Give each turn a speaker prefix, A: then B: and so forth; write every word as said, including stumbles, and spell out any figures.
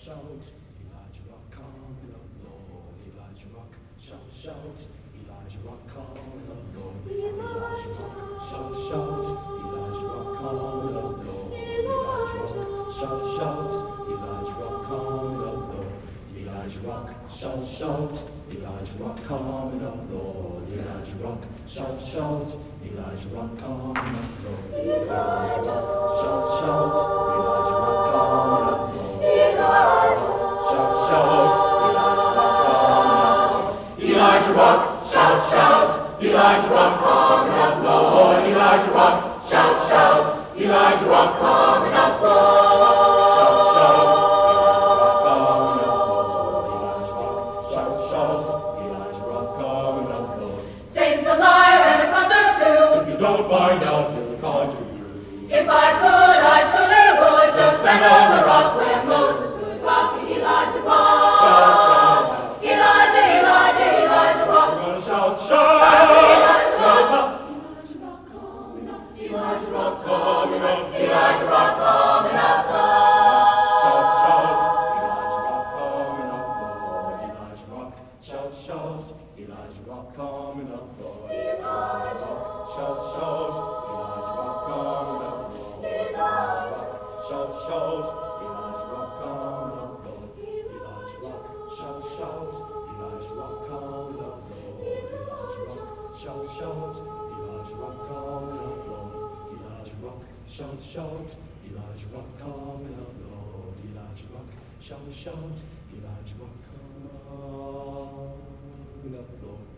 A: shout, Elijah Rock coming up, Lord, Elijah Rock, shout, shout, Elijah Rock coming up, Lord, Elijah Rock, shout, shout, Elijah Rock coming up, Lord, Elijah Rock, shout, shout, Elijah Rock coming up, Lord, Elijah Rock, shout, shout, Elijah Rock coming up, Lord, Elijah Rock, shout, shout, Elijah Rock coming up, Lord, Elijah Rock, shout, shout, Elijah Rock coming up, Lord, Elijah, shout, shout, Elijah Rock coming up, Lord, Elijah Rock, shout, shout, Elijah Rock coming up, Lord, Elijah Rock, shout, shout, Elijah Rock coming up, Lord, shout, shout,
B: Satan's a liar and a conjurer too.
A: If you don't find out, he'll conjure you.
B: If I could, I surely would just stand on the rock where Moses stood, rocking Elijah rock.
A: Shout, shout,
B: Elijah, Elijah, Elijah rock.
A: we're gonna shout, shout,
B: Elijah
A: shout,
B: rock. Elijah rock coming up.
A: Elijah Rock coming up,
B: Elijah rock coming up.
A: shout, shout, Elijah Rock coming up, Lord, Elijah Rock, shout, shout, Elijah Rock coming up, Lord, Elijah Rock, shout, shout, Elijah Rock coming up, Lord, Elijah Rock, shout, shout, Elijah Rock coming up, Lord, Elijah Rock, shout, shout, Elijah Rock coming up, Lord, Elijah Rock, shout, shout, Elijah Rock coming up, Lord, Elijah Rock, shout, shout, Elijah Rock coming up, Lord, Elijah Rock, shout, shout, Elijah Rock coming up, Lord.